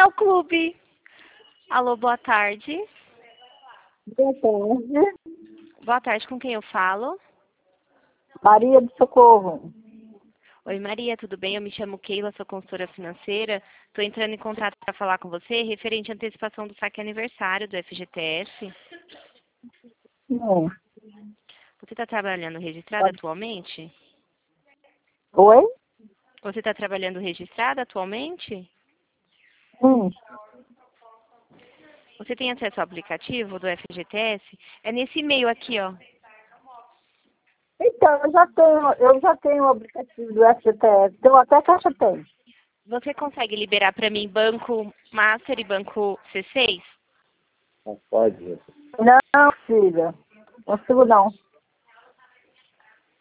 ao clube. Alô, boa tarde. Boa tarde. Boa tarde, com quem eu falo? Maria do Socorro. Oi, Maria, tudo bem? Eu me chamo Keila, sou consultora financeira. Estou entrando em contato para falar com você referente à antecipação do saque aniversário do FGTS. Sim. Você está trabalhando registrada atualmente? Oi? Você está trabalhando registrada atualmente? Sim. Você tem acesso ao aplicativo do FGTS? É nesse e-mail aqui, ó. Então, eu já tenho o aplicativo do FGTS. Então, até caixa tem. Você consegue liberar para mim Banco Master e Banco C6? Não pode. Não, filha. Consigo não.